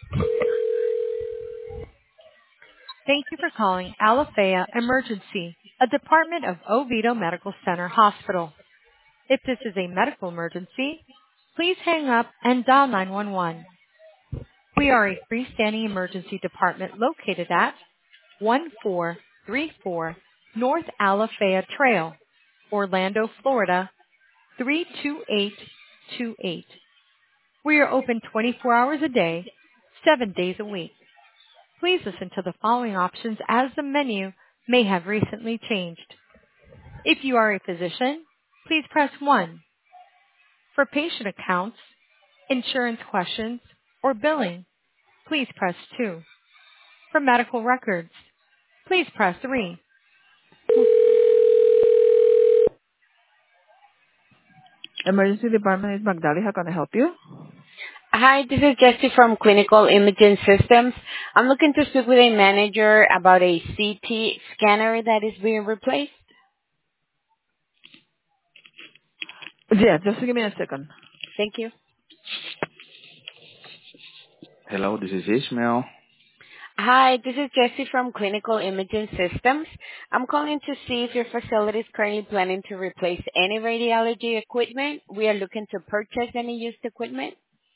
Thank you for calling Alafaya Emergency, a department of Oviedo Medical Center Hospital. If this is a medical emergency, please hang up and dial 911. We are a freestanding emergency department located at 1434 North Alafaya Trail, Orlando, Florida 32828. We are open 24 hours a day, 7 days a week. Please listen to the following options as the menu may have recently changed. If you are a physician, please press 1. For patient accounts, insurance questions, or billing, please press 2. For medical records, please press 3. Emergency department is Magdali. How can I help you? Hi, this is Jessie from Clinical Imaging Systems. I'm looking to speak with a manager about a CT scanner that is being replaced. Yeah, just give me a second. Thank you. Hello, this is Ishmael. Hi, this is Jessie from Clinical Imaging Systems. I'm calling to see if your facility is currently planning to replace any radiology equipment. We are looking to purchase any used equipment.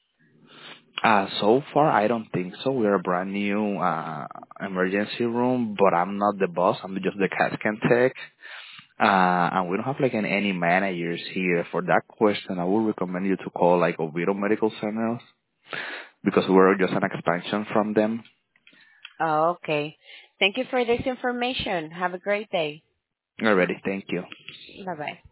So far, I don't think so. We're a brand new emergency room, but I'm not the boss. I'm just the CAT scan tech. And we don't have like any managers here. For that question, I would recommend you to call like Oviedo Medical Centers because we're just an expansion from them. Oh, okay. Thank you for this information. Have a great day. Already, thank you. Bye-bye.